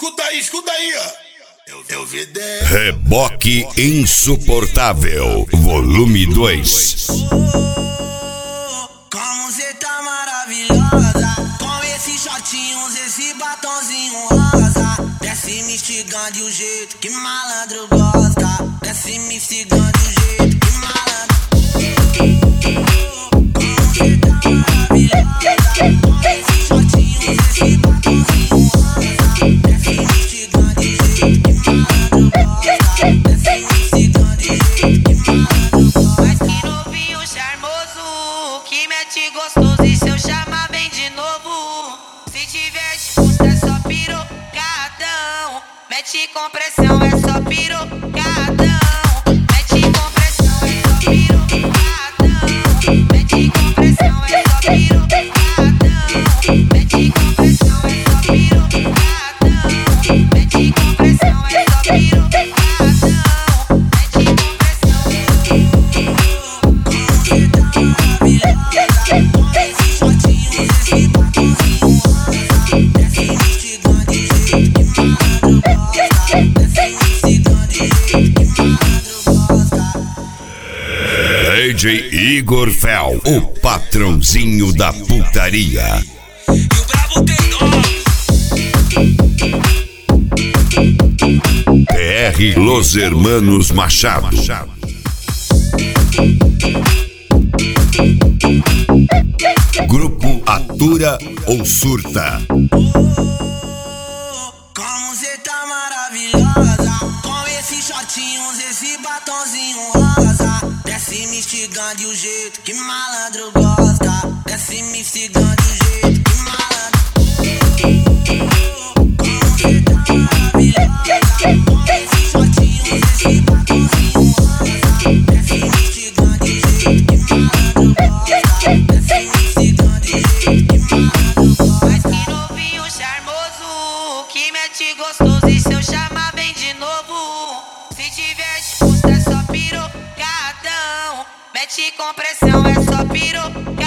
escuta aí, ó. Eu vi Reboque Insuportável, volume 2. Como cê tá maravilhosa, com esses shortinhos, esse batonzinho rosa. Desce me instigando de um jeito que malandro gosta. Desce me instigando de um jeito que malandro. Como cê tá maravilhosa, com esses shortinhos, esse batonzinho rosa. Desce me instigando de um jeito que malandro gosta. Desce me instigando de um jeito que malandro gosta. Mas que novinho charmoso, que mete gostoso e se eu chamar bem de novo. Se tiver disputa é só pirocadão. Mete compressão é só pirocadão. Mete compressão é só pirocadão. Mete compressão é só pirocadão. Mete compressão é só pirocadão. Mete compressão é só pirocadão. DJ Igor Fel, o patrãozinho da putaria. E o brabo tem nome. PR Los Hermanos Machado. Grupo Atura ou Surta. Como cê tá maravilhosa, com esses shortinhos, esse batonzinho rosa. Desce me instigando de um jeito que malandro gosta. Desce me instigando de um jeito que malandro. Como cê tá maravilhosa, com esses shortinhos, esse batonzinho rosa. Desce me instigando de um jeito que malandro gosta. Desce me instigando de um jeito que malandro gosta. Mas que novinho charmoso, que mete gostoso e se eu chamar bem de novo. Se tiver disputa é só pirocadão. Mete compressão é só pirocadão.